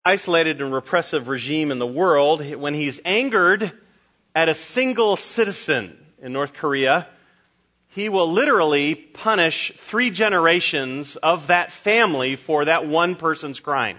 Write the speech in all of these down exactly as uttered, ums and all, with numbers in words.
isolated and repressive regime in the world, when he's angered at a single citizen in North Korea, he will literally punish three generations of that family for that one person's crime.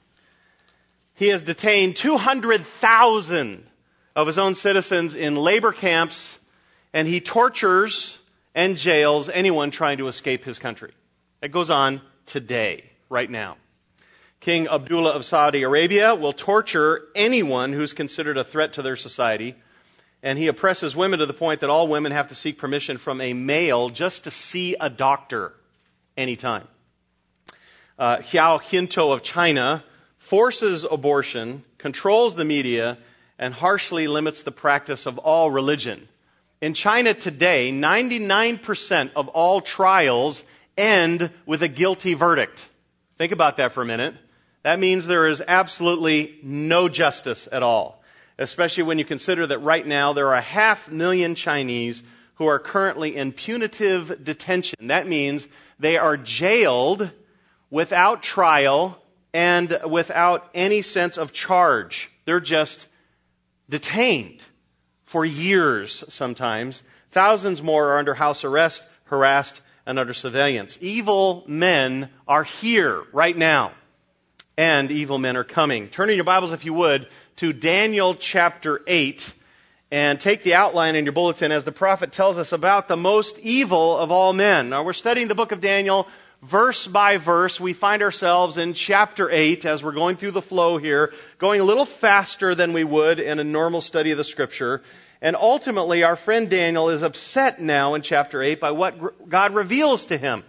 He has detained two hundred thousand of his own citizens in labor camps, and he tortures and jails anyone trying to escape his country. It goes on today, right now. King Abdullah of Saudi Arabia will torture anyone who's considered a threat to their society, and he oppresses women to the point that all women have to seek permission from a male just to see a doctor anytime. Uh, Xiao Hinto of China forces abortion, controls the media, and harshly limits the practice of all religion. In China today, ninety-nine percent of all trials end with a guilty verdict. Think about that for a minute. That means there is absolutely no justice at all, especially when you consider that right now there are a half million Chinese who are currently in punitive detention. That means they are jailed without trial and without any sense of charge. They're just detained for years sometimes. Thousands more are under house arrest, harassed, and under surveillance. Evil men are here right now, and evil men are coming. Turn in your Bibles, if you would, to Daniel chapter eight, and take the outline in your bulletin as the prophet tells us about the most evil of all men. Now, we're studying the book of Daniel verse by verse. We find ourselves in chapter eight as we're going through the flow here, going a little faster than we would in a normal study of the Scripture. And ultimately, our friend Daniel is upset now in chapter eight by what God reveals to him.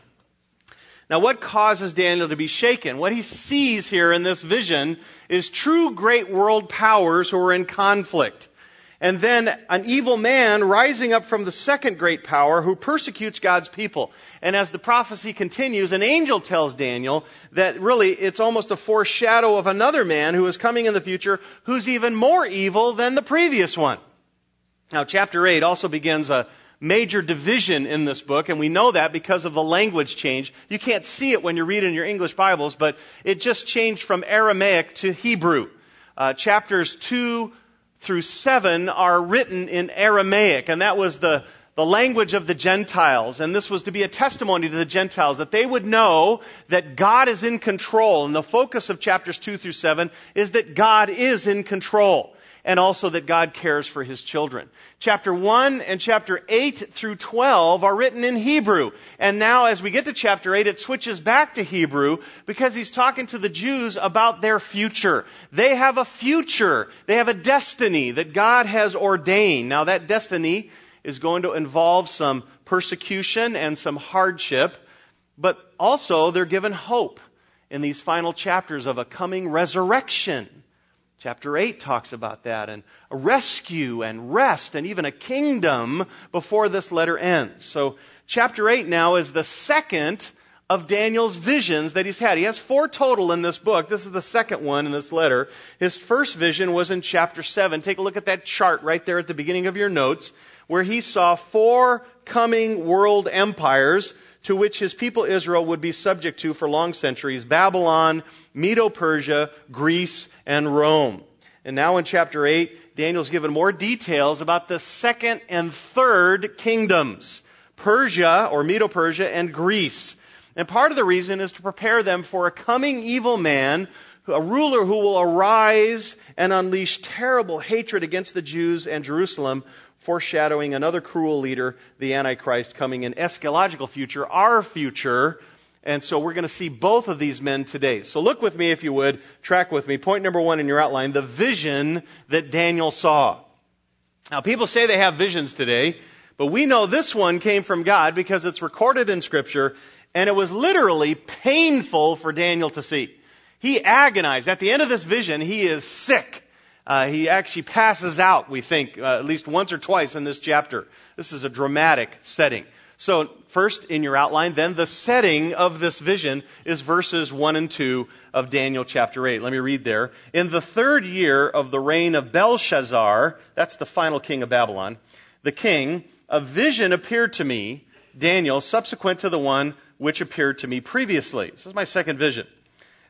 Now, what causes Daniel to be shaken? What he sees here in this vision is true great world powers who are in conflict. And then an evil man rising up from the second great power who persecutes God's people. And as the prophecy continues, an angel tells Daniel that really it's almost a foreshadow of another man who is coming in the future who's even more evil than the previous one. Now, chapter eight also begins a major division in this book, and we know that because of the language change. You can't see it when you read in your English Bibles, but it just changed from Aramaic to Hebrew. Uh, chapters two through seven are written in Aramaic, and that was the, the language of the Gentiles. And this was to be a testimony to the Gentiles, that they would know that God is in control. And the focus of chapters two through seven is that God is in control, and also that God cares for His children. Chapter one and chapter eight through twelve are written in Hebrew. And now as we get to chapter eight, it switches back to Hebrew because he's talking to the Jews about their future. They have a future. They have a destiny that God has ordained. Now that destiny is going to involve some persecution and some hardship, but also they're given hope in these final chapters of a coming resurrection. Chapter eight talks about that, and a rescue and rest and even a kingdom before this letter ends. So chapter eight now is the second of Daniel's visions that he's had. He has four total in this book. This is the second one in this letter. His first vision was in chapter seven. Take a look at that chart right there at the beginning of your notes, where he saw four coming world empires to which his people Israel would be subject to for long centuries: Babylon, Medo-Persia, Greece, and Rome. And now in chapter eight, Daniel's given more details about the second and third kingdoms, Persia or Medo-Persia and Greece. And part of the reason is to prepare them for a coming evil man, a ruler who will arise and unleash terrible hatred against the Jews and Jerusalem, foreshadowing another cruel leader, the Antichrist, coming in eschatological future, our future. And so we're going to see both of these men today. So look with me, if you would, track with me. Point number one in your outline, the vision that Daniel saw. Now, people say they have visions today, but we know this one came from God because it's recorded in Scripture, and it was literally painful for Daniel to see. He agonized. At the end of this vision, he is sick. Uh, he actually passes out, we think, uh, at least once or twice in this chapter. This is a dramatic setting. So first in your outline, then the setting of this vision is verses one and two of Daniel chapter eight. Let me read there. In the third year of the reign of Belshazzar, that's the final king of Babylon, the king, a vision appeared to me, Daniel, subsequent to the one which appeared to me previously. This is my second vision.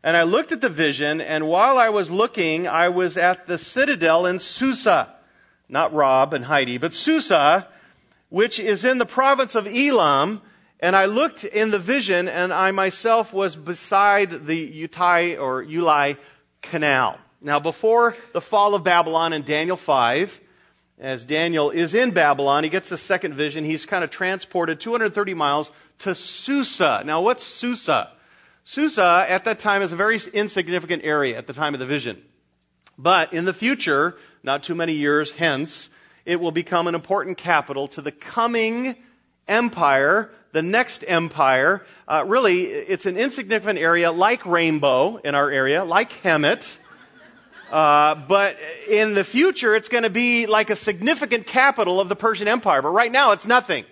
And I looked at the vision, and while I was looking, I was at the citadel in Susa. Not Rob and Heidi, but Susa, which is in the province of Elam. And I looked in the vision, and I myself was beside the Utai or Ulai Canal. Now, before the fall of Babylon in Daniel five, as Daniel is in Babylon, he gets the second vision. He's kind of transported two hundred thirty miles to Susa. Now, what's Susa? Susa, at that time, is a very insignificant area at the time of the vision. But in the future, not too many years hence, it will become an important capital to the coming empire, the next empire. Uh, really, it's an insignificant area like Rainbow in our area, like Hemet. Uh, but in the future, it's going to be like a significant capital of the Persian Empire. But right now, it's nothing.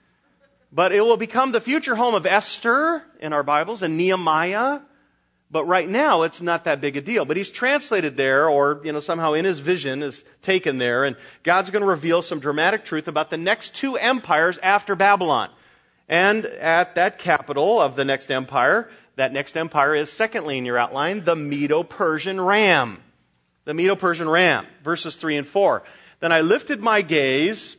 But it will become the future home of Esther in our Bibles and Nehemiah. But right now, it's not that big a deal. But he's translated there, or, you know, somehow in his vision is taken there. And God's going to reveal some dramatic truth about the next two empires after Babylon. And at that capital of the next empire, that next empire is, secondly in your outline, the Medo-Persian Ram. The Medo-Persian Ram, verses three and four. Then I lifted my gaze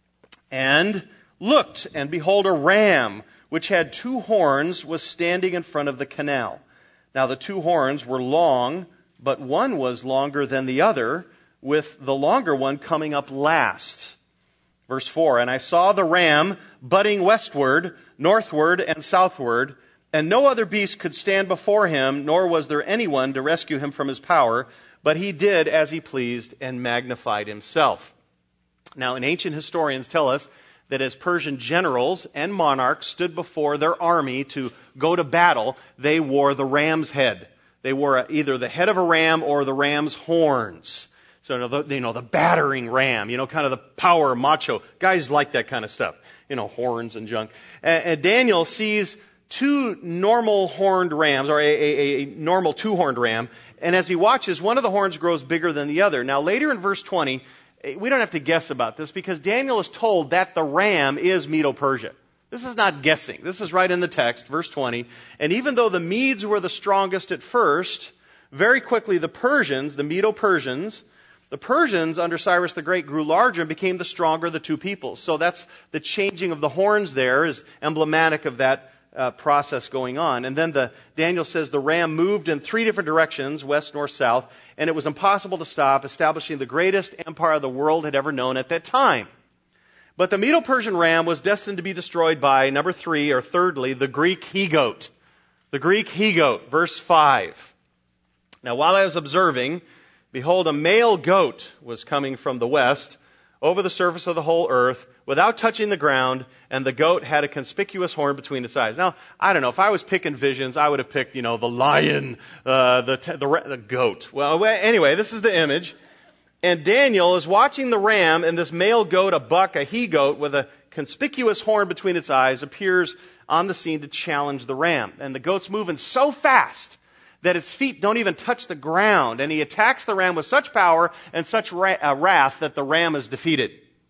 and looked, and behold, a ram, which had two horns, was standing in front of the canal. Now the two horns were long, but one was longer than the other, with the longer one coming up last. Verse four, and I saw the ram butting westward, northward, and southward, and no other beast could stand before him, nor was there anyone to rescue him from his power, but he did as he pleased and magnified himself. Now, and ancient historians tell us that as Persian generals and monarchs stood before their army to go to battle, they wore the ram's head. They wore either the head of a ram or the ram's horns. So, you know, the battering ram, you know, kind of the power macho. Guys like that kind of stuff, you know, horns and junk. And, and Daniel sees two normal horned rams, or a, a, a normal two-horned ram, and as he watches, one of the horns grows bigger than the other. Now, later in verse twenty, we don't have to guess about this because Daniel is told that the ram is Medo-Persia. This is not guessing. This is right in the text, verse twenty. And even though the Medes were the strongest at first, very quickly the Persians, the Medo-Persians, the Persians under Cyrus the Great grew larger and became the stronger of the two peoples. So that's the changing of the horns there is emblematic of that uh, process going on. And then the Daniel says the ram moved in three different directions, west, north, south, and it was impossible to stop, establishing the greatest empire the world had ever known at that time. But the Medo-Persian ram was destined to be destroyed by, number three, or thirdly, the Greek he-goat. The Greek he-goat, verse five. Now, while I was observing, behold, a male goat was coming from the west over the surface of the whole earth without touching the ground, and the goat had a conspicuous horn between its eyes. Now, I don't know, if I was picking visions, I would have picked, you know, the lion, uh, the, the, the goat. Well, anyway, this is the image. And Daniel is watching the ram, and this male goat, a buck, a he-goat, with a conspicuous horn between its eyes, appears on the scene to challenge the ram. And the goat's moving so fast that its feet don't even touch the ground. And he attacks the ram with such power and such ra- uh, wrath that the ram is defeated.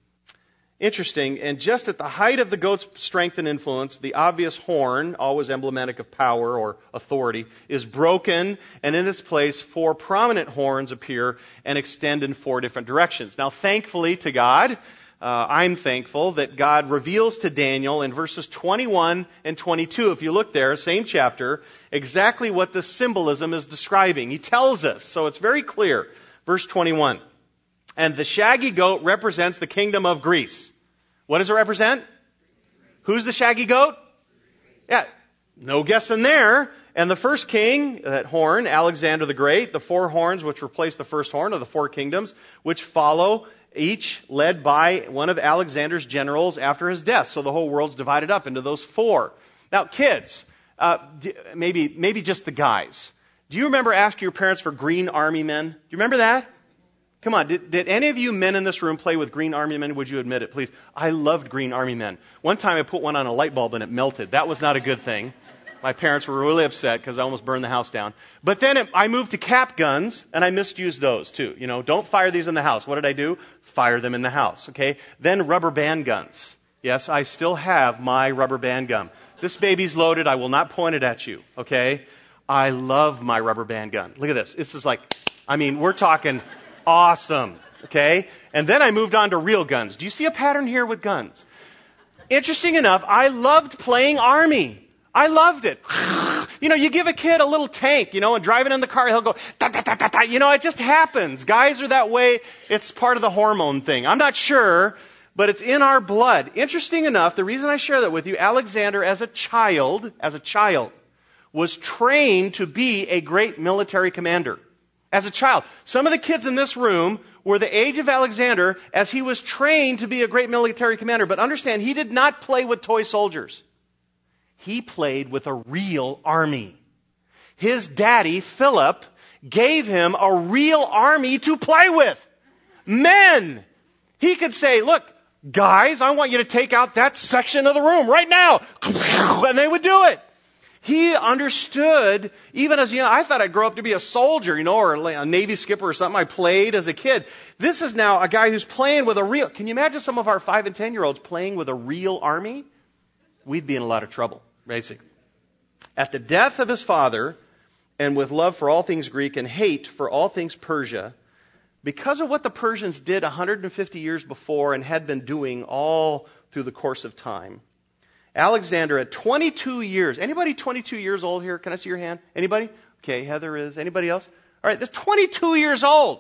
Interesting, and just at the height of the goat's strength and influence, the obvious horn, always emblematic of power or authority, is broken, and in its place, four prominent horns appear and extend in four different directions. Now, thankfully to God, uh, I'm thankful that God reveals to Daniel in verses twenty-one and twenty-two, if you look there, same chapter, exactly what the symbolism is describing. He tells us, so it's very clear. Verse twenty-one. And the shaggy goat represents the kingdom of Greece. What does it represent? Who's the shaggy goat? Yeah, no guessing there. And the first king, that horn, Alexander the Great, the four horns which replace the first horn of the four kingdoms, which follow, each led by one of Alexander's generals after his death. So the whole world's divided up into those four. Now, kids, uh, maybe maybe just the guys. Do you remember asking your parents for green army men? Do you remember that? Come on, did, did any of you men in this room play with green army men? Would you admit it, please? I loved green army men. One time I put one on a light bulb and it melted. That was not a good thing. My parents were really upset because I almost burned the house down. But then it, I moved to cap guns, and I misused those too. You know, don't fire these in the house. What did I do? Fire them in the house, okay? Then rubber band guns. Yes, I still have my rubber band gun. This baby's loaded. I will not point it at you, okay? I love my rubber band gun. Look at this. This is like, I mean, we're talking awesome, okay? And then I moved on to real guns. Do you see a pattern here with guns? Interesting enough, I loved playing Army. I loved it. You know, you give a kid a little tank, you know, and driving in the car, he'll go, da, da, da, da, da. You know, it just happens. Guys are that way. It's part of the hormone thing. I'm not sure, but it's in our blood. Interesting enough, the reason I share that with you, Alexander as a child, as a child, was trained to be a great military commander. As a child. Some of the kids in this room were the age of Alexander as he was trained to be a great military commander. But understand, he did not play with toy soldiers. He played with a real army. His daddy, Philip, gave him a real army to play with. Men! He could say, look, guys, I want you to take out that section of the room right now. And they would do it. He understood, even as, you know, I thought I'd grow up to be a soldier, you know, or a Navy skipper or something. I played as a kid. This is now a guy who's playing with a real, can you imagine some of our five and ten year olds playing with a real army? We'd be in a lot of trouble, basically. At the death of his father, and with love for all things Greek and hate for all things Persia, because of what the Persians did one hundred fifty years before and had been doing all through the course of time, Alexander at twenty-two years, anybody twenty-two years old here? Can I see your hand? Anybody? Okay, Heather is. Anybody else? All right, that's twenty-two years old.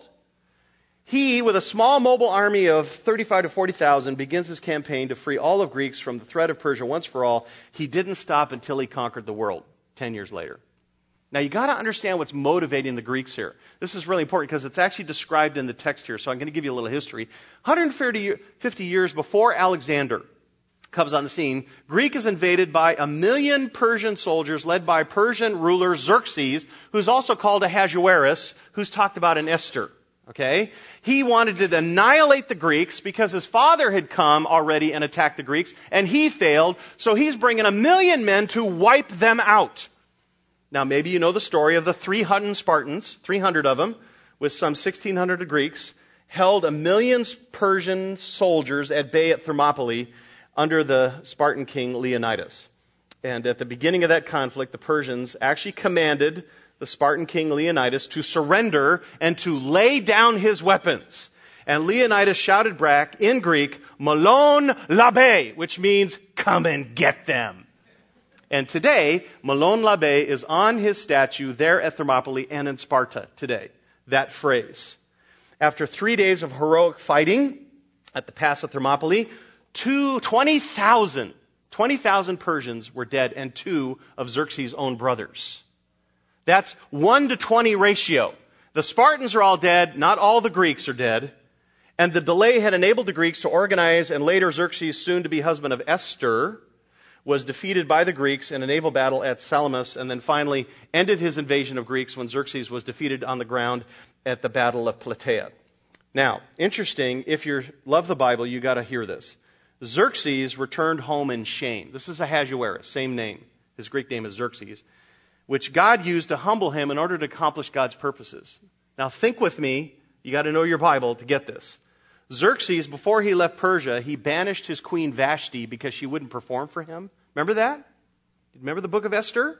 He, with a small mobile army of thirty-five to forty thousand, begins his campaign to free all of Greeks from the threat of Persia once for all. He didn't stop until he conquered the world ten years later. Now, you got to understand what's motivating the Greeks here. This is really important because it's actually described in the text here, so I'm going to give you a little history. one hundred fifty years before Alexander comes on the scene, Greek is invaded by a million Persian soldiers led by Persian ruler Xerxes, who's also called Ahasuerus, who's talked about in Esther. Okay? He wanted to annihilate the Greeks because his father had come already and attacked the Greeks, and he failed, so he's bringing a million men to wipe them out. Now, maybe you know the story of the three hundred Spartans, three hundred of them, with some sixteen hundred Greeks, held a million Persian soldiers at bay at Thermopylae under the Spartan king Leonidas. And at the beginning of that conflict, the Persians actually commanded the Spartan king Leonidas to surrender and to lay down his weapons. And Leonidas shouted back in Greek, Malon labe, which means come and get them. And today, Malon labe is on his statue there at Thermopylae and in Sparta today. That phrase. After three days of heroic fighting at the pass of Thermopylae, two, twenty thousand, twenty thousand Persians were dead and two of Xerxes' own brothers. That's one to twenty ratio. The Spartans are all dead, not all the Greeks are dead. And the delay had enabled the Greeks to organize, and later Xerxes, soon to be husband of Esther, was defeated by the Greeks in a naval battle at Salamis, and then finally ended his invasion of Greeks when Xerxes was defeated on the ground at the Battle of Plataea. Now, interesting, if you love the Bible, you got to hear this. Xerxes returned home in shame. This is Ahasuerus, same name. His Greek name is Xerxes, which God used to humble him in order to accomplish God's purposes. Now think with me, you got to know your Bible to get this. Xerxes, before he left Persia, he banished his queen Vashti because she wouldn't perform for him. Remember that? Remember the book of Esther?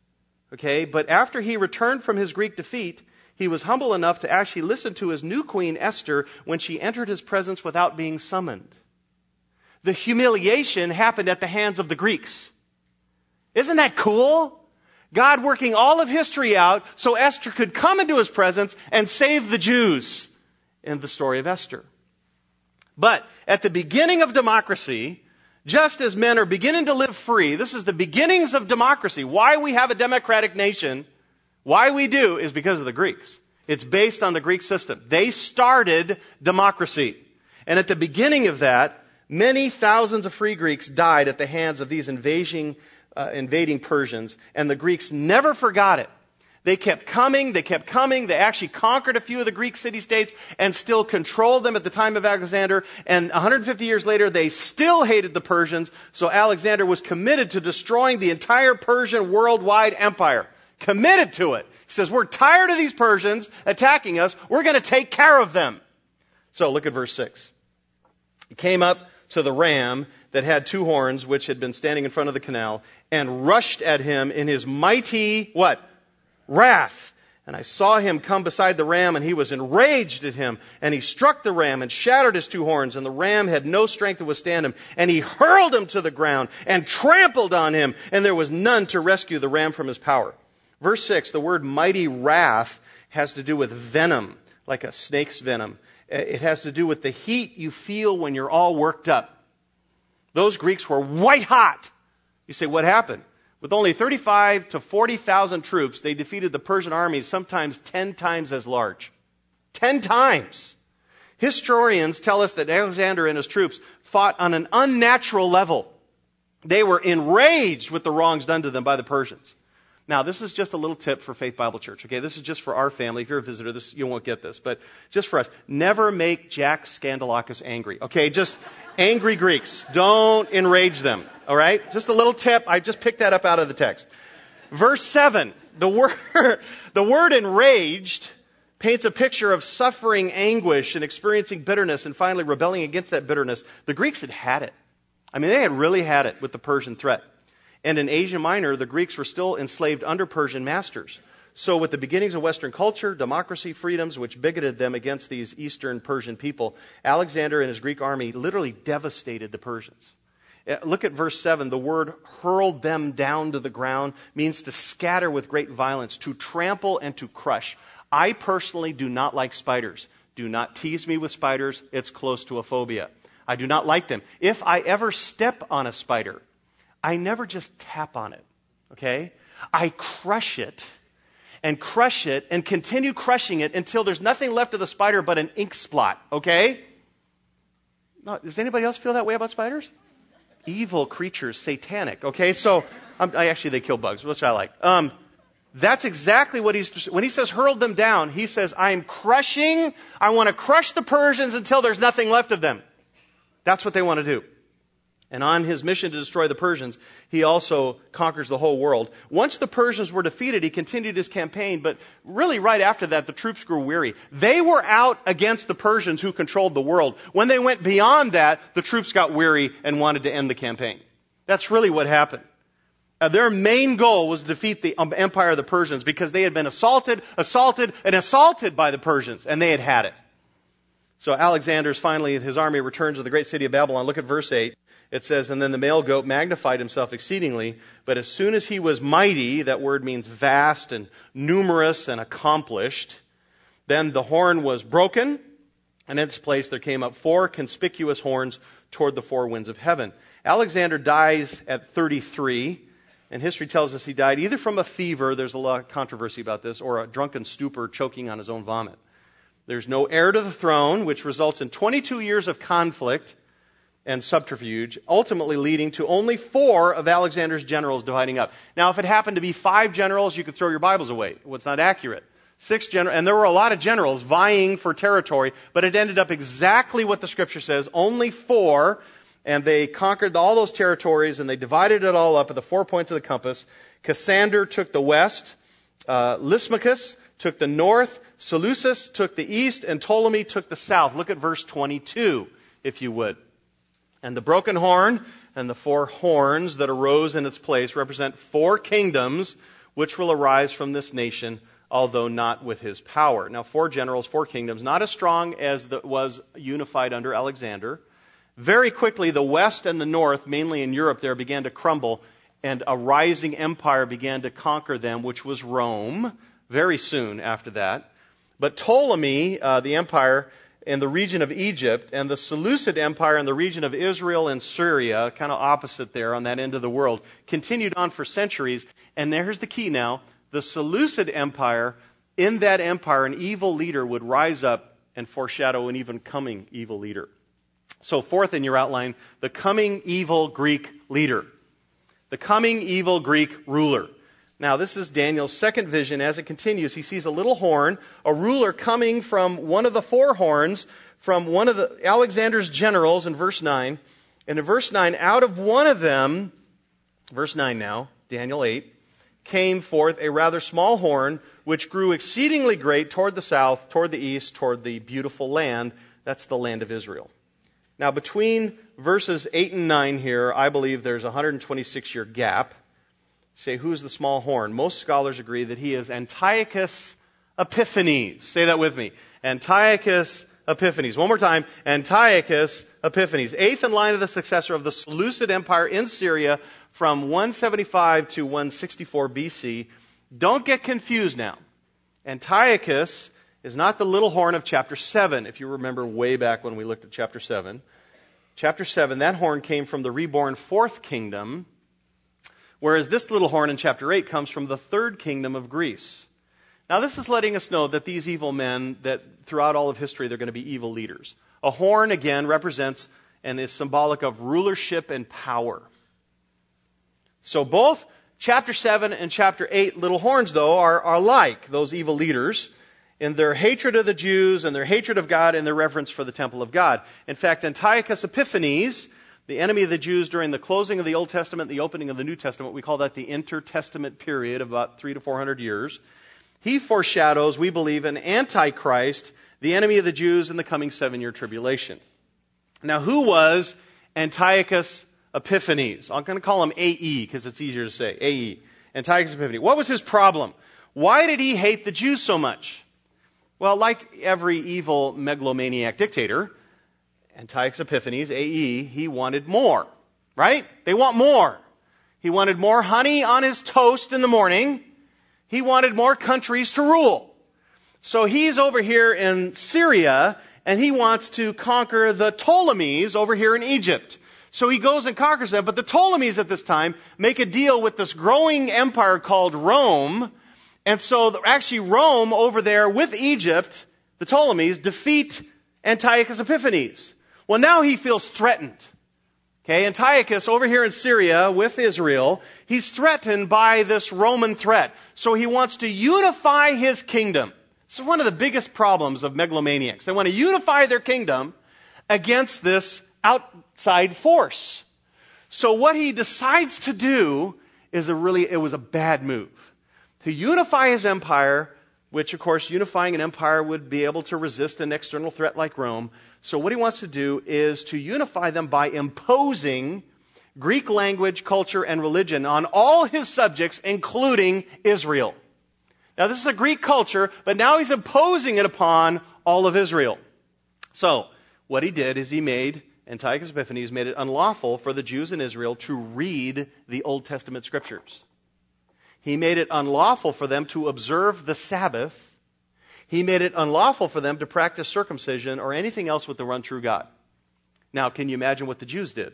Okay, but after he returned from his Greek defeat, he was humble enough to actually listen to his new queen Esther when she entered his presence without being summoned. The humiliation happened at the hands of the Greeks. Isn't that cool? God working all of history out so Esther could come into his presence and save the Jews in the story of Esther. But at the beginning of democracy, just as men are beginning to live free, this is the beginnings of democracy. Why we have a democratic nation, why we do, is because of the Greeks. It's based on the Greek system. They started democracy. And at the beginning of that, many thousands of free Greeks died at the hands of these invading, uh, invading Persians, and the Greeks never forgot it. They kept coming, they kept coming, they actually conquered a few of the Greek city-states and still controlled them at the time of Alexander, and one hundred fifty years later they still hated the Persians, so Alexander was committed to destroying the entire Persian worldwide empire. Committed to it. He says, we're tired of these Persians attacking us, we're going to take care of them. So look at verse six. He came up to the ram that had two horns, which had been standing in front of the canal, and rushed at him in his mighty, what? wrath. And I saw him come beside the ram, and he was enraged at him. And he struck the ram and shattered his two horns, and the ram had no strength to withstand him. And he hurled him to the ground and trampled on him, and there was none to rescue the ram from his power. Verse six, the word mighty wrath has to do with venom, like a snake's venom. It has to do with the heat you feel when you're all worked up. Those Greeks were white hot. You say, what happened? With only thirty-five to forty thousand troops, they defeated the Persian army sometimes ten times as large. Ten times. Historians tell us that Alexander and his troops fought on an unnatural level. They were enraged with the wrongs done to them by the Persians. Now, this is just a little tip for Faith Bible Church, okay? This is just for our family. If you're a visitor, this you won't get this. But just for us, never make Jack Scandalakis angry, okay? Just angry Greeks. Don't enrage them, all right? Just a little tip. I just picked that up out of the text. Verse seven, the word, the word enraged paints a picture of suffering anguish and experiencing bitterness and finally rebelling against that bitterness. The Greeks had had it. I mean, they had really had it with the Persian threat. And in Asia Minor, the Greeks were still enslaved under Persian masters. So with the beginnings of Western culture, democracy, freedoms, which bigoted them against these Eastern Persian people, Alexander and his Greek army literally devastated the Persians. Look at verse seven. The word hurled them down to the ground means to scatter with great violence, to trample and to crush. I personally do not like spiders. Do not tease me with spiders. It's close to a phobia. I do not like them. If I ever step on a spider, I never just tap on it, okay? I crush it and crush it and continue crushing it until there's nothing left of the spider but an ink spot, okay? No, does anybody else feel that way about spiders? Evil creatures, satanic, okay? So, um, I actually, they kill bugs, which I like. Um, that's exactly what he's, when he says hurled them down, he says, I am crushing, I want to crush the Persians until there's nothing left of them. That's what they want to do. And on his mission to destroy the Persians, he also conquers the whole world. Once the Persians were defeated, he continued his campaign, but really right after that, the troops grew weary. They were out against the Persians who controlled the world. When they went beyond that, the troops got weary and wanted to end the campaign. That's really what happened. Uh, their main goal was to defeat the um, empire of the Persians because they had been assaulted, assaulted, and assaulted by the Persians, and they had had it. So Alexander's finally, his army returns to the great city of Babylon. Look at verse eight. It says, and then the male goat magnified himself exceedingly, but as soon as he was mighty, that word means vast and numerous and accomplished, then the horn was broken, and in its place there came up four conspicuous horns toward the four winds of heaven. Alexander dies at thirty-three, and history tells us he died either from a fever, there's a lot of controversy about this, or a drunken stupor choking on his own vomit. There's no heir to the throne, which results in twenty-two years of conflict and subterfuge, ultimately leading to only four of Alexander's generals dividing up. Now, if it happened to be five generals, you could throw your Bibles away. Well, it's not accurate. Six generals, and there were a lot of generals vying for territory, but it ended up exactly what the Scripture says, only four, and they conquered all those territories, and they divided it all up at the four points of the compass. Cassander took the west, uh, Lysimachus took the north, Seleucus took the east, and Ptolemy took the south. Look at verse twenty-two, if you would. And the broken horn and the four horns that arose in its place represent four kingdoms which will arise from this nation, although not with his power. Now, four generals, four kingdoms, not as strong as the, was unified under Alexander. Very quickly, the west and the north, mainly in Europe there, began to crumble, and a rising empire began to conquer them, which was Rome, very soon after that. But Ptolemy, uh, the empire in the region of Egypt, and the Seleucid Empire in the region of Israel and Syria, kind of opposite there on that end of the world, continued on for centuries. And there's the key now. The Seleucid Empire, in that empire, an evil leader would rise up and foreshadow an even coming evil leader. So fourth in your outline, the coming evil Greek leader. The coming evil Greek ruler. Now, this is Daniel's second vision. As it continues, he sees a little horn, a ruler coming from one of the four horns, from one of the Alexander's generals in verse nine. And in verse nine, out of one of them, verse nine now, Daniel eight, came forth a rather small horn, which grew exceedingly great toward the south, toward the east, toward the beautiful land. That's the land of Israel. Now, between verses eight and nine here, I believe there's a one hundred twenty-six year gap. Say, who's the small horn? Most scholars agree that he is Antiochus Epiphanes. Say that with me. Antiochus Epiphanes. One more time. Antiochus Epiphanes. Eighth in line of the successor of the Seleucid Empire in Syria from one seventy-five to one sixty-four B C. Don't get confused now. Antiochus is not the little horn of chapter seven, if you remember way back when we looked at chapter seven. Chapter seven, that horn came from the reborn fourth kingdom, whereas this little horn in chapter eight comes from the third kingdom of Greece. Now, this is letting us know that these evil men, that throughout all of history, they're going to be evil leaders. A horn, again, represents and is symbolic of rulership and power. So both chapter seven and chapter eight little horns, though, are, are like those evil leaders in their hatred of the Jews and their hatred of God and their reverence for the temple of God. In fact, Antiochus Epiphanes, the enemy of the Jews during the closing of the Old Testament, the opening of the New Testament, we call that the intertestament period of about three to four hundred years. He foreshadows, we believe, an Antichrist, the enemy of the Jews in the coming seven-year tribulation. Now, who was Antiochus Epiphanes? I'm going to call him A E because it's easier to say. A E. Antiochus Epiphanes. What was his problem? Why did he hate the Jews so much? Well, like every evil megalomaniac dictator, Antiochus Epiphanes, A E, he wanted more. Right? They want more. He wanted more honey on his toast in the morning. He wanted more countries to rule. So he's over here in Syria, and he wants to conquer the Ptolemies over here in Egypt. So he goes and conquers them, but the Ptolemies at this time make a deal with this growing empire called Rome. And so actually Rome over there with Egypt, the Ptolemies, defeat Antiochus Epiphanes. Well, now he feels threatened. Okay, Antiochus over here in Syria with Israel, he's threatened by this Roman threat. So he wants to unify his kingdom. This is one of the biggest problems of megalomaniacs. They want to unify their kingdom against this outside force. So what he decides to do is a really, it was a bad move. To unify his empire, which of course unifying an empire would be able to resist an external threat like Rome. So what he wants to do is to unify them by imposing Greek language, culture, and religion on all his subjects, including Israel. Now this is a Greek culture, but now he's imposing it upon all of Israel. So what he did is he made, Antiochus Epiphanes made it unlawful for the Jews in Israel to read the Old Testament scriptures. He made it unlawful for them to observe the Sabbath. He made it unlawful for them to practice circumcision or anything else with the one true God. Now, can you imagine what the Jews did?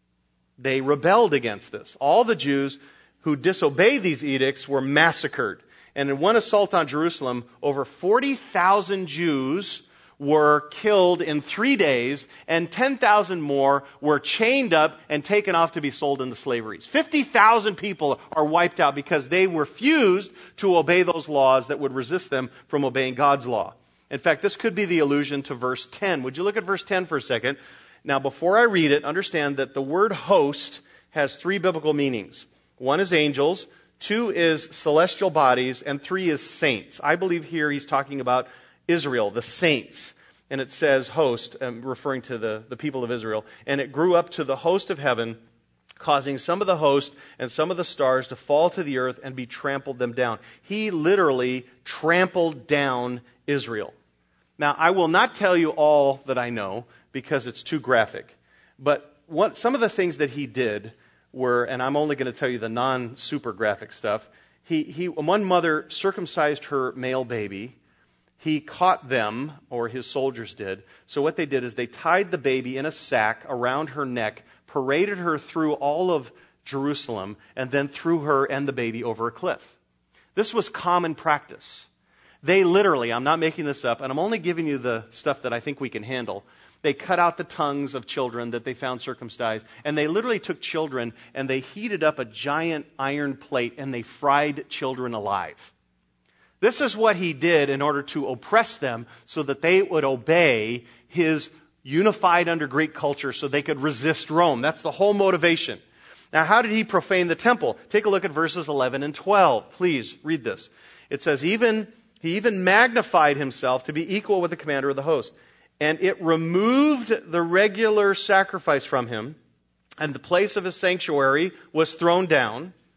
They rebelled against this. All the Jews who disobeyed these edicts were massacred. And in one assault on Jerusalem, over forty thousand Jews were killed in three days, and ten thousand more were chained up and taken off to be sold into slavery. fifty thousand people are wiped out because they refused to obey those laws that would resist them from obeying God's law. In fact, this could be the allusion to verse ten. Would you look at verse ten for a second? Now, before I read it, understand that the word host has three biblical meanings. One is angels, two is celestial bodies, and three is saints. I believe here he's talking about Israel, the saints. And it says host, um, referring to the, the people of Israel. And it grew up to the host of heaven, causing some of the host and some of the stars to fall to the earth and be trampled them down. He literally trampled down Israel. Now, I will not tell you all that I know because it's too graphic. But what, some of the things that he did were, and I'm only going to tell you the non-super graphic stuff. He, he, one mother circumcised her male baby. He caught them, or his soldiers did. So what they did is they tied the baby in a sack around her neck, paraded her through all of Jerusalem, and then threw her and the baby over a cliff. This was common practice. They literally, I'm not making this up, and I'm only giving you the stuff that I think we can handle. They cut out the tongues of children that they found circumcised, and they literally took children and they heated up a giant iron plate and they fried children alive. This is what he did in order to oppress them so that they would obey his unified under Greek culture so they could resist Rome. That's the whole motivation. Now, how did he profane the temple? Take a look at verses eleven and twelve. Please read this. It says, even he even magnified himself to be equal with the commander of the host. And it removed the regular sacrifice from him, and the place of his sanctuary was thrown down.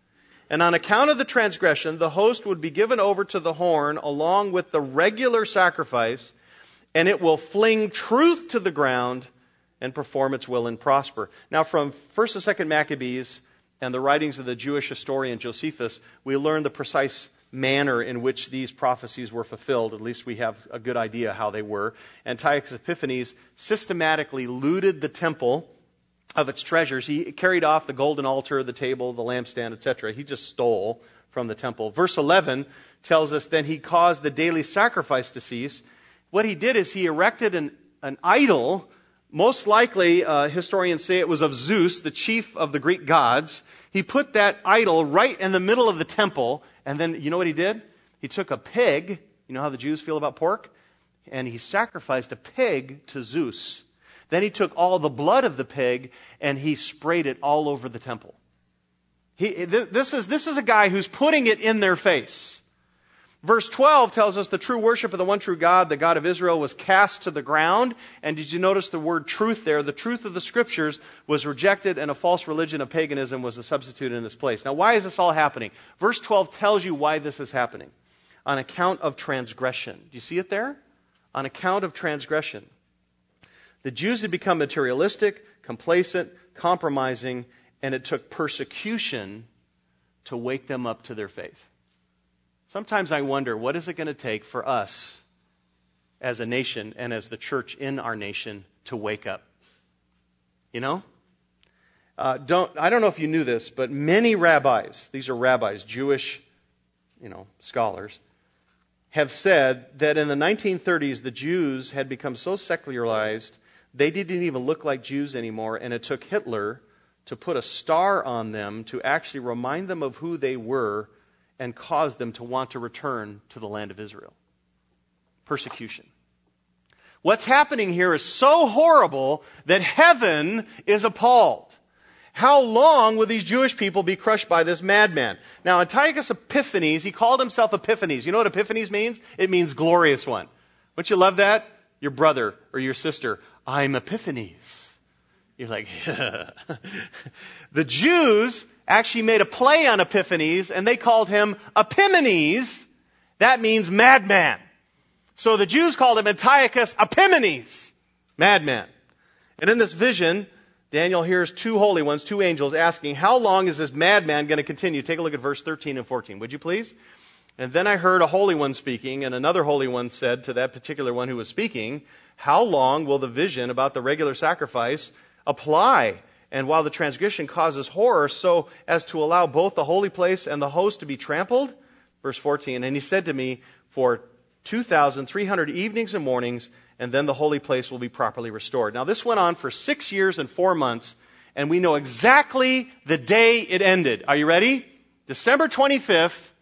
And on account of the transgression, the host would be given over to the horn along with the regular sacrifice, and it will fling truth to the ground and perform its will and prosper. Now, from First and Second Maccabees and the writings of the Jewish historian Josephus, we learn the precise manner in which these prophecies were fulfilled. At least we have a good idea how they were. Antiochus Epiphanes systematically looted the temple of its treasures. He carried off the golden altar, the table, the lampstand, et cetera. He just stole from the temple. Verse eleven tells us, then he caused the daily sacrifice to cease. What he did is he erected an, an idol. Most likely, uh, historians say it was of Zeus, the chief of the Greek gods. He put that idol right in the middle of the temple, and then, you know what he did? He took a pig, you know how the Jews feel about pork? And he sacrificed a pig to Zeus. Then he took all the blood of the pig, and he sprayed it all over the temple. He, this is, this is a guy who's putting it in their face. Verse twelve tells us the true worship of the one true God, the God of Israel, was cast to the ground. And did you notice the word truth there? The truth of the Scriptures was rejected, and a false religion of paganism was a substitute in its place. Now, why is this all happening? Verse twelve tells you why this is happening. On account of transgression. Do you see it there? On account of transgression. The Jews had become materialistic, complacent, compromising, and it took persecution to wake them up to their faith. Sometimes I wonder, what is it going to take for us as a nation and as the church in our nation to wake up? You know? Uh, don't I don't know if you knew this, but many rabbis, these are rabbis, Jewish, you know, scholars, have said that in the nineteen thirties, the Jews had become so secularized, they didn't even look like Jews anymore, and it took Hitler to put a star on them to actually remind them of who they were and cause them to want to return to the land of Israel. Persecution. What's happening here is so horrible that heaven is appalled. How long will these Jewish people be crushed by this madman? Now, Antiochus Epiphanes, he called himself Epiphanes. You know what Epiphanes means? It means glorious one. Wouldn't you love that? Your brother or your sister, I'm Epiphanes. You're like, the Jews actually made a play on Epiphanes, and they called him Epimanes. That means madman. So the Jews called him Antiochus Epimanes, madman. And in this vision, Daniel hears two holy ones, two angels, asking, how long is this madman going to continue? Take a look at verse thirteen and fourteen, would you please? And then I heard a holy one speaking, and another holy one said to that particular one who was speaking, how long will the vision about the regular sacrifice apply? And while the transgression causes horror, so as to allow both the holy place and the host to be trampled? Verse fourteen, and he said to me, for two thousand three hundred evenings and mornings, and then the holy place will be properly restored. Now this went on for six years and four months, and we know exactly the day it ended. Are you ready? December twenty-fifth,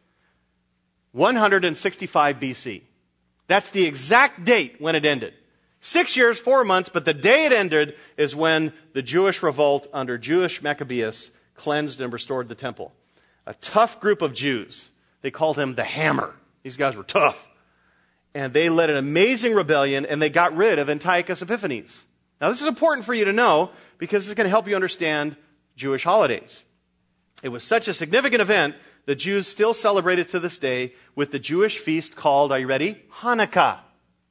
one sixty-five B C. That's the exact date when it ended. Six years, four months, but the day it ended is when the Jewish revolt under Jewish Maccabeus cleansed and restored the temple. A tough group of Jews. They called him the Hammer. These guys were tough. And they led an amazing rebellion, and they got rid of Antiochus Epiphanes. Now, this is important for you to know, because this is going to help you understand Jewish holidays. It was such a significant event, the Jews still celebrate it to this day with the Jewish feast called, are you ready? Hanukkah.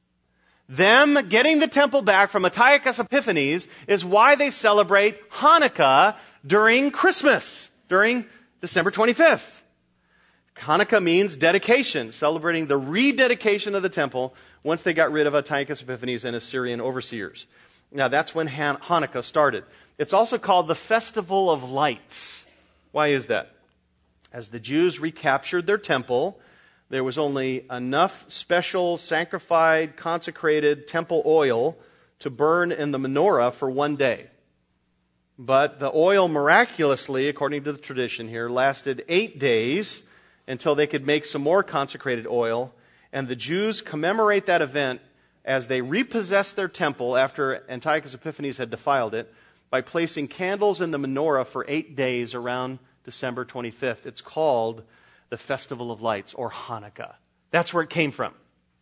Them getting the temple back from Antiochus Epiphanes is why they celebrate Hanukkah during Christmas, during December twenty-fifth. Hanukkah means dedication, celebrating the rededication of the temple once they got rid of Antiochus Epiphanes and his Syrian overseers. Now that's when Han- Hanukkah started. It's also called the Festival of Lights. Why is that? As the Jews recaptured their temple, there was only enough special, sanctified, consecrated temple oil to burn in the menorah for one day. But the oil miraculously, according to the tradition here, lasted eight days until they could make some more consecrated oil. And the Jews commemorate that event as they repossessed their temple after Antiochus Epiphanes had defiled it by placing candles in the menorah for eight days around December twenty-fifth. It's called the Festival of Lights, or Hanukkah. That's where it came from.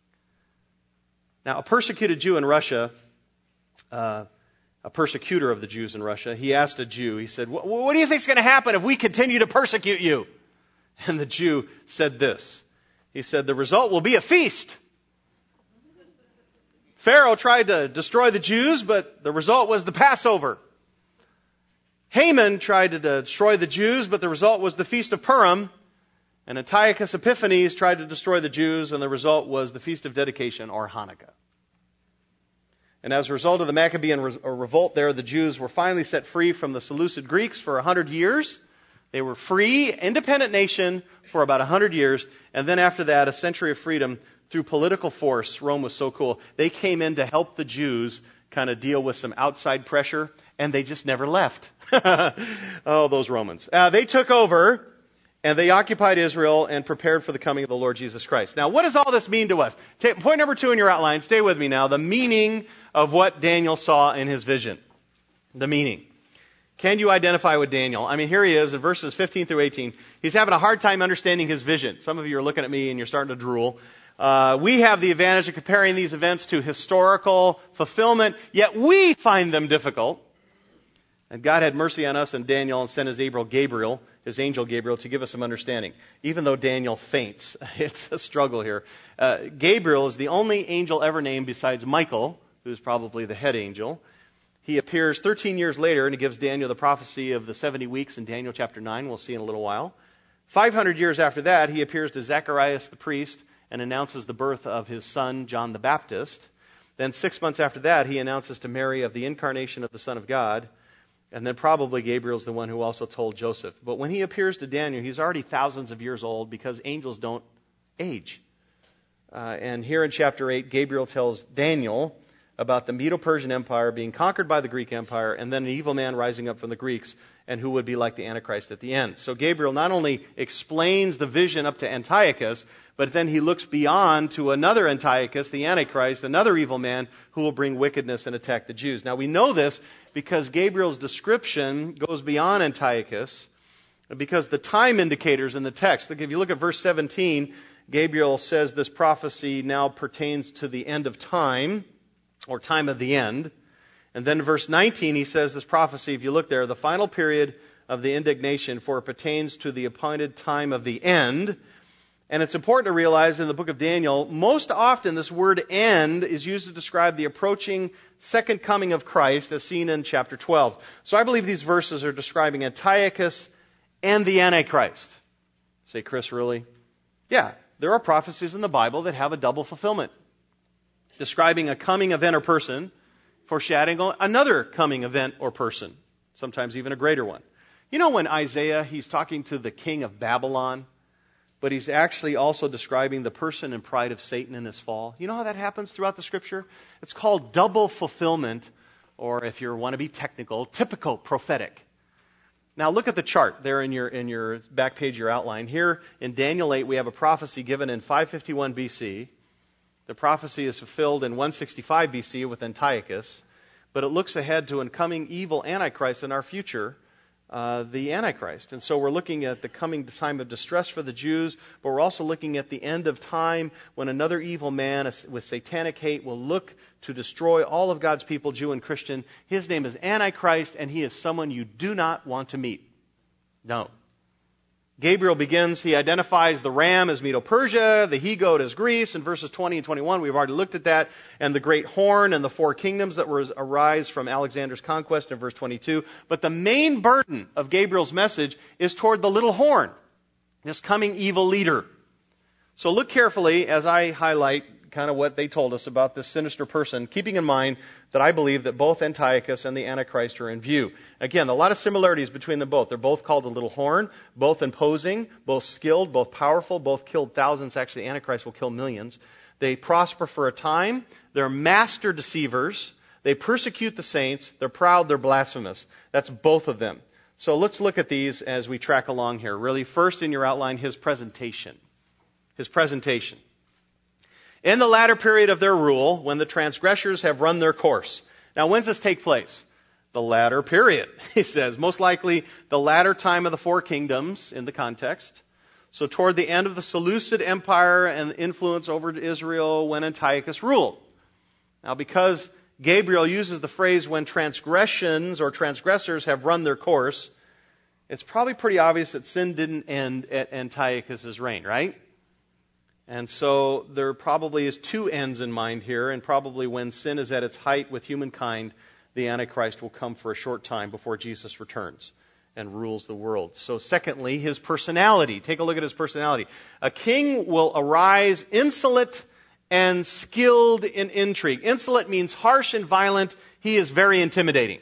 Now, a persecuted Jew in Russia, uh, a persecutor of the Jews in Russia, he asked a Jew, he said, what do you think is going to happen if we continue to persecute you? And the Jew said this. He said, the result will be a feast. Pharaoh tried to destroy the Jews, but the result was the Passover. Haman tried to destroy the Jews, but the result was the Feast of Purim. And Antiochus Epiphanes tried to destroy the Jews, and the result was the Feast of Dedication, or Hanukkah. And as a result of the Maccabean re- revolt there, the Jews were finally set free from the Seleucid Greeks for one hundred years. They were free, independent nation for about one hundred years. And then after that, a century of freedom through political force. Rome was so cool. They came in to help the Jews kind of deal with some outside pressure, and they just never left. Oh, those Romans. Uh, they took over, and they occupied Israel and prepared for the coming of the Lord Jesus Christ. Now, what does all this mean to us? Ta- point number two in your outline. Stay with me now. The meaning of what Daniel saw in his vision. The meaning. Can you identify with Daniel? I mean, here he is in verses fifteen through eighteen. He's having a hard time understanding his vision. Some of you are looking at me and you're starting to drool. Uh, we have the advantage of comparing these events to historical fulfillment, yet we find them difficult. And God had mercy on us and Daniel and sent his angel Gabriel, his angel Gabriel, to give us some understanding. Even though Daniel faints, it's a struggle here. Uh, Gabriel is the only angel ever named besides Michael, who's probably the head angel. He appears thirteen years later, and he gives Daniel the prophecy of the seventy weeks in Daniel chapter nine. We'll see in a little while. five hundred years after that, he appears to Zacharias the priest and announces the birth of his son, John the Baptist. Then six months after that, he announces to Mary of the incarnation of the Son of God. And then probably Gabriel's the one who also told Joseph. But when he appears to Daniel, he's already thousands of years old because angels don't age. Uh, and here in chapter eight, Gabriel tells Daniel about the Medo-Persian Empire being conquered by the Greek Empire, and then an evil man rising up from the Greeks, and who would be like the Antichrist at the end. So Gabriel not only explains the vision up to Antiochus, but then he looks beyond to another Antiochus, the Antichrist, another evil man who will bring wickedness and attack the Jews. Now we know this because Gabriel's description goes beyond Antiochus, because the time indicators in the text, look, if you look at verse seventeen, Gabriel says this prophecy now pertains to the end of time, or time of the end. And then in verse nineteen, he says this prophecy, if you look there, the final period of the indignation, for it pertains to the appointed time of the end. And it's important to realize in the book of Daniel, most often this word end is used to describe the approaching second coming of Christ as seen in chapter twelve. So I believe these verses are describing Antiochus and the Antichrist. Say, Chris, really? Yeah, there are prophecies in the Bible that have a double fulfillment, describing a coming event or person, foreshadowing another coming event or person, sometimes even a greater one. You know when Isaiah, he's talking to the king of Babylon, but he's actually also describing the person and pride of Satan in his fall. You know how that happens throughout the Scripture? It's called double fulfillment, or if you want to be technical, typical prophetic. Now look at the chart there in your in your back page, your outline. Here in Daniel eight, we have a prophecy given in five fifty-one B C. The prophecy is fulfilled in one sixty-five B C with Antiochus, but it looks ahead to a coming evil Antichrist in our future, uh, the Antichrist. And so we're looking at the coming time of distress for the Jews, but we're also looking at the end of time when another evil man with satanic hate will look to destroy all of God's people, Jew and Christian. His name is Antichrist, and he is someone you do not want to meet. No. Gabriel begins, he identifies the ram as Medo-Persia, the he-goat as Greece, in verses twenty and twenty-one. We've already looked at that. And the great horn and the four kingdoms that were, arise from Alexander's conquest in verse twenty-two. But the main burden of Gabriel's message is toward the little horn, this coming evil leader. So look carefully as I highlight kind of what they told us about this sinister person, keeping in mind that I believe that both Antiochus and the Antichrist are in view. Again, a lot of similarities between them both. They're both called a little horn, both imposing, both skilled, both powerful, both killed thousands. Actually, the Antichrist will kill millions. They prosper for a time. They're master deceivers. They persecute the saints. They're proud. They're blasphemous. That's both of them. So let's look at these as we track along here. Really, first in your outline, his presentation. His presentation. In the latter period of their rule, when the transgressors have run their course. Now, when does this take place? The latter period, he says. Most likely the latter time of the four kingdoms in the context. So toward the end of the Seleucid Empire and influence over Israel when Antiochus ruled. Now, because Gabriel uses the phrase when transgressions or transgressors have run their course, it's probably pretty obvious that sin didn't end at Antiochus' reign, right? And so there probably is two ends in mind here, and probably when sin is at its height with humankind, the Antichrist will come for a short time before Jesus returns and rules the world. So secondly, his personality. Take a look at his personality. A king will arise insolent and skilled in intrigue. Insolent means harsh and violent. He is very intimidating.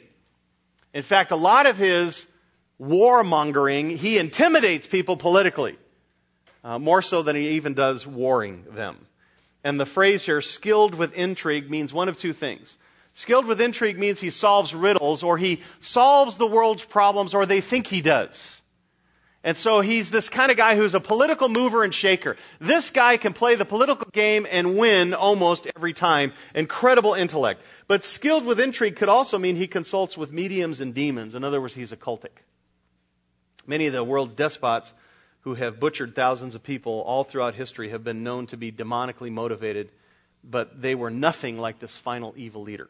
In fact, a lot of his warmongering, he intimidates people politically. Uh, more so than he even does warring them. And the phrase here, skilled with intrigue, means one of two things. Skilled with intrigue means he solves riddles, or he solves the world's problems, or they think he does. And so he's this kind of guy who's a political mover and shaker. This guy can play the political game and win almost every time. Incredible intellect. But skilled with intrigue could also mean he consults with mediums and demons. In other words, he's occultic. Many of the world's despots who have butchered thousands of people all throughout history have been known to be demonically motivated, but they were nothing like this final evil leader.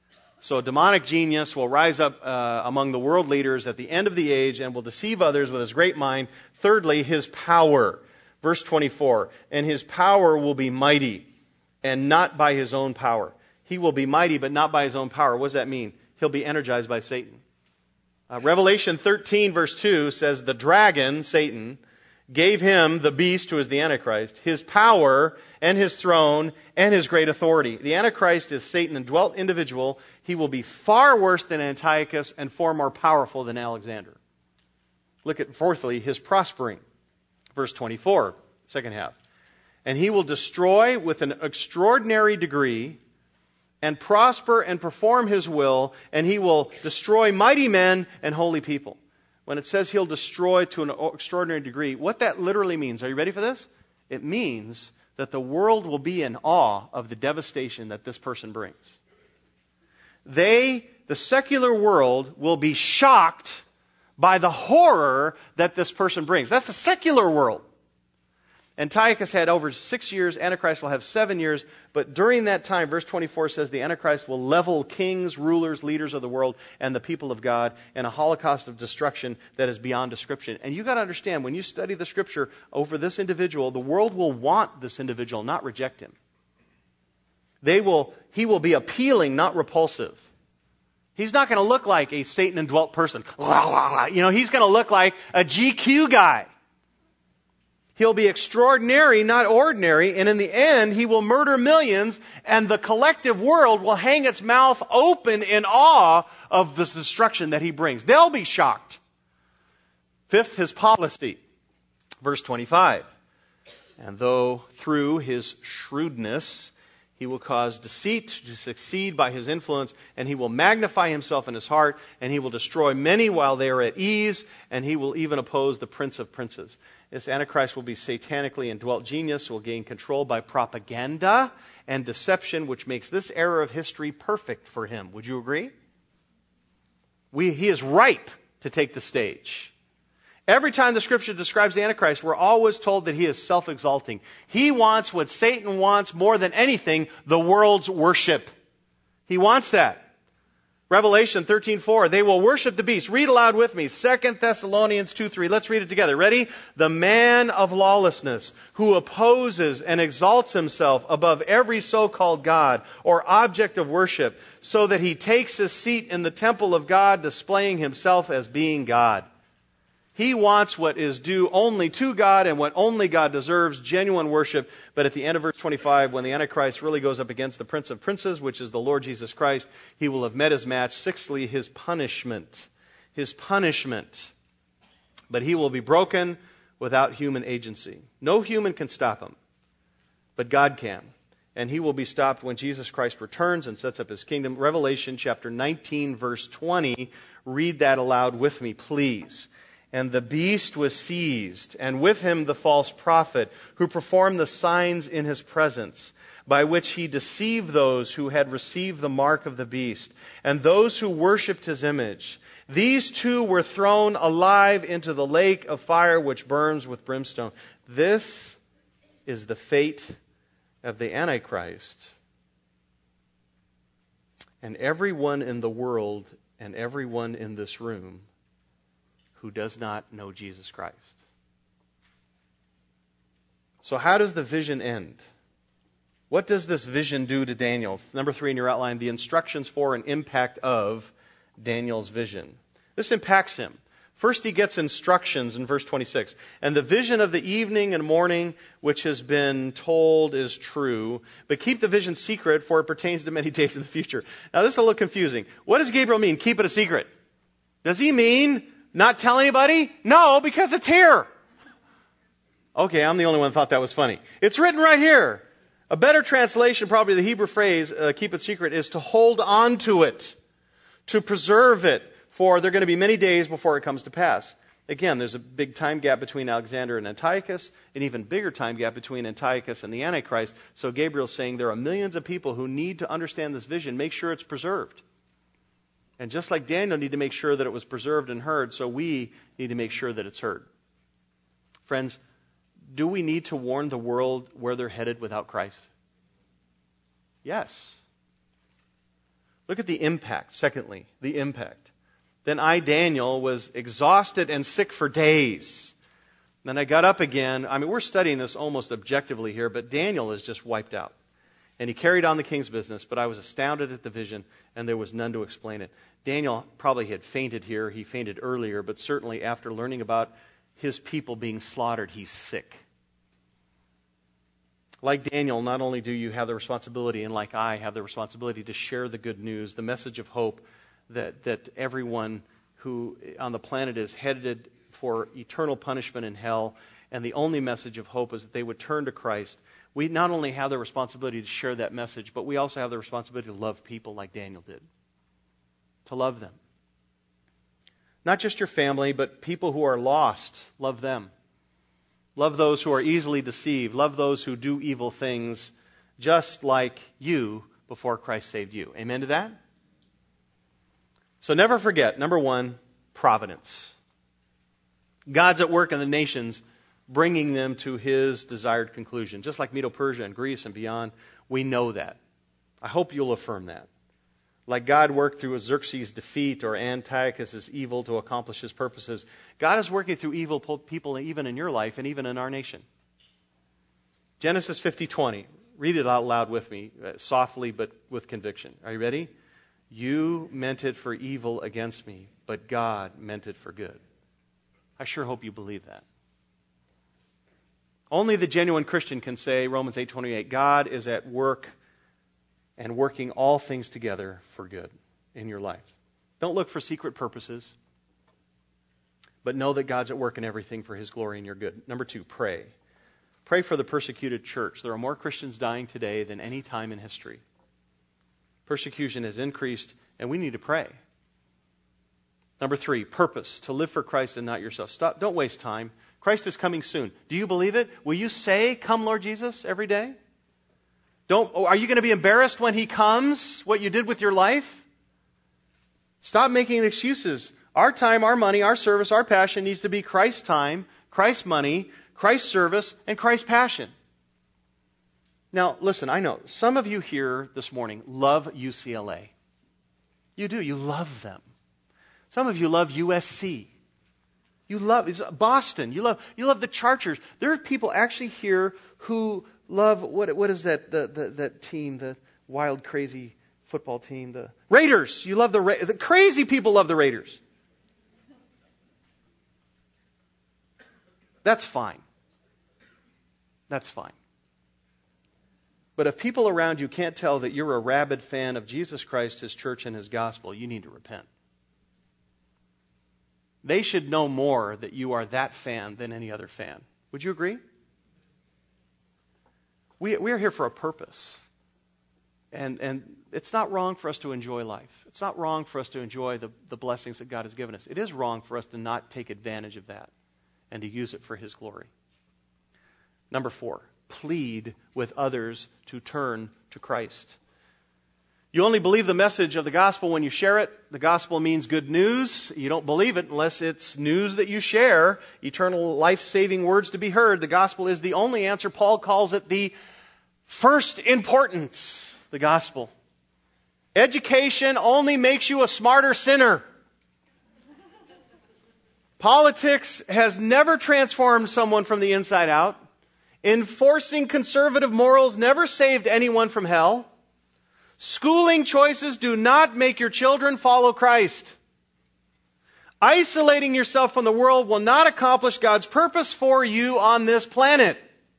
So a demonic genius will rise up uh, among the world leaders at the end of the age and will deceive others with his great mind. Thirdly, his power. Verse twenty-four, and his power will be mighty and not by his own power. He will be mighty but not by his own power. What does that mean? He'll be energized by Satan. Uh, Revelation thirteen verse two says the dragon, Satan, gave him, the beast who is the Antichrist, his power and his throne and his great authority. The Antichrist is Satan, a dwelt individual. He will be far worse than Antiochus and far more powerful than Alexander. Look at, fourthly, his prospering. Verse twenty-four, second half. And he will destroy with an extraordinary degree and prosper and perform his will, and he will destroy mighty men and holy people. When it says he'll destroy to an extraordinary degree, what that literally means, are you ready for this? It means that the world will be in awe of the devastation that this person brings. They, the secular world, will be shocked by the horror that this person brings. That's the secular world. Antiochus had over six years. Antichrist will have seven years. But during that time, verse twenty-four says the Antichrist will level kings, rulers, leaders of the world, and the people of God in a holocaust of destruction that is beyond description. And you've got to understand, when you study the Scripture over this individual, the world will want this individual, not reject him. They will, he will be appealing, not repulsive. He's not going to look like a Satan-indwelt person. You know, he's going to look like a G Q guy. He'll be extraordinary, not ordinary, and in the end, he will murder millions, and the collective world will hang its mouth open in awe of the destruction that he brings. They'll be shocked. Fifth, his policy. Verse twenty-five. And though through his shrewdness he will cause deceit to succeed by his influence, and he will magnify himself in his heart, and he will destroy many while they are at ease, and he will even oppose the prince of princes. This Antichrist will be satanically indwelt genius, will gain control by propaganda and deception, which makes this era of history perfect for him. Would you agree? We, he is ripe to take the stage. Every time the Scripture describes the Antichrist, we're always told that he is self-exalting. He wants what Satan wants more than anything, the world's worship. He wants that. Revelation thirteen four, they will worship the beast. Read aloud with me. Second Thessalonians two three. Let's read it together. Ready? The man of lawlessness who opposes and exalts himself above every so-called God or object of worship, so that he takes his seat in the temple of God, displaying himself as being God. He wants what is due only to God and what only God deserves, genuine worship. But at the end of verse twenty-five, when the Antichrist really goes up against the Prince of Princes, which is the Lord Jesus Christ, he will have met his match. Sixthly, his punishment. His punishment. But he will be broken without human agency. No human can stop him, but God can. And he will be stopped when Jesus Christ returns and sets up his kingdom. Revelation chapter nineteen, verse twenty. Read that aloud with me, please. And the beast was seized, and with him the false prophet, who performed the signs in his presence, by which he deceived those who had received the mark of the beast, and those who worshipped his image. These two were thrown alive into the lake of fire which burns with brimstone. This is the fate of the Antichrist. And everyone in the world and everyone in this room who does not know Jesus Christ. So how does the vision end? What does this vision do to Daniel? Number three in your outline, the instructions for and impact of Daniel's vision. This impacts him. First, he gets instructions in verse twenty-six. And the vision of the evening and morning which has been told is true, but keep the vision secret, for it pertains to many days in the future. Now, this is a little confusing. What does Gabriel mean, keep it a secret? Does he mean not tell anybody? No, because it's here. Okay, I'm the only one who thought that was funny. It's written right here. A better translation, probably the Hebrew phrase, uh, keep it secret, is to hold on to it, to preserve it, for there are going to be many days before it comes to pass. Again, there's a big time gap between Alexander and Antiochus, an even bigger time gap between Antiochus and the Antichrist. So Gabriel's saying there are millions of people who need to understand this vision, make sure it's preserved. And just like Daniel needed to make sure that it was preserved and heard, so we need to make sure that it's heard. Friends, do we need to warn the world where they're headed without Christ? Yes. Look at the impact. Secondly, the impact. Then I, Daniel, was exhausted and sick for days. Then I got up again. I mean, we're studying this almost objectively here, but Daniel is just wiped out. And he carried on the king's business, but I was astounded at the vision, and there was none to explain it. Daniel probably had fainted here. He fainted earlier, but certainly after learning about his people being slaughtered, he's sick. Like Daniel, not only do you have the responsibility, and like I have the responsibility to share the good news, the message of hope, that, that everyone who on the planet is headed for eternal punishment in hell, and the only message of hope is that they would turn to Christ. We not only have the responsibility to share that message, but we also have the responsibility to love people like Daniel did. To love them. Not just your family, but people who are lost. Love them. Love those who are easily deceived. Love those who do evil things just like you before Christ saved you. Amen to that? So never forget, number one, providence. God's at work in the nations, bringing them to His desired conclusion. Just like Medo-Persia and Greece and beyond, we know that. I hope you'll affirm that. Like God worked through Xerxes' defeat or Antiochus' evil to accomplish His purposes, God is working through evil people even in your life and even in our nation. Genesis fifty twenty. Read it out loud with me, softly but with conviction. Are you ready? You meant it for evil against me, but God meant it for good. I sure hope you believe that. Only the genuine Christian can say, Romans eight twenty-eight, God is at work and working all things together for good in your life. Don't look for secret purposes, but know that God's at work in everything for His glory and your good. Number two, pray. Pray for the persecuted church. There are more Christians dying today than any time in history. Persecution has increased, and we need to pray. Number three, purpose, to live for Christ and not yourself. Stop, don't waste time. Christ is coming soon. Do you believe it? Will you say, "Come, Lord Jesus," every day? Don't. Are you going to be embarrassed when He comes, what you did with your life? Stop making excuses. Our time, our money, our service, our passion needs to be Christ's time, Christ's money, Christ's service, and Christ's passion. Now, listen, I know some of you here this morning love U C L A. You do. You love them. Some of you love U S C. You love Boston. You love you love the Chargers. There are people actually here who love, what what is that the, the that team, the wild, crazy football team, the Raiders. You love the Ra- the crazy people love the Raiders. That's fine. That's fine. But if people around you can't tell that you're a rabid fan of Jesus Christ, His church, and His gospel, you need to repent. They should know more that you are that fan than any other fan. Would you agree? We, we are here for a purpose. And, and it's not wrong for us to enjoy life. It's not wrong for us to enjoy the, the blessings that God has given us. It is wrong for us to not take advantage of that and to use it for His glory. Number four, plead with others to turn to Christ. You only believe the message of the gospel when you share it. The gospel means good news. You don't believe it unless it's news that you share. Eternal life-saving words to be heard. The gospel is the only answer. Paul calls it the first importance, the gospel. Education only makes you a smarter sinner. Politics has never transformed someone from the inside out. Enforcing conservative morals never saved anyone from hell. Schooling choices do not make your children follow Christ. Isolating yourself from the world will not accomplish God's purpose for you on this planet.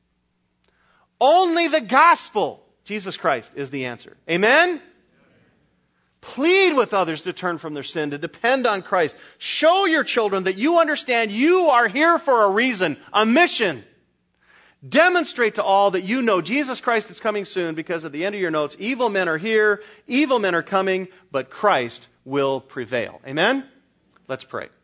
Only the gospel, Jesus Christ, is the answer. Amen? Plead with others to turn from their sin, to depend on Christ. Show your children that you understand you are here for a reason, a mission. Demonstrate to all that you know Jesus Christ is coming soon, because at the end of your notes, evil men are here, evil men are coming, but Christ will prevail. Amen? Let's pray.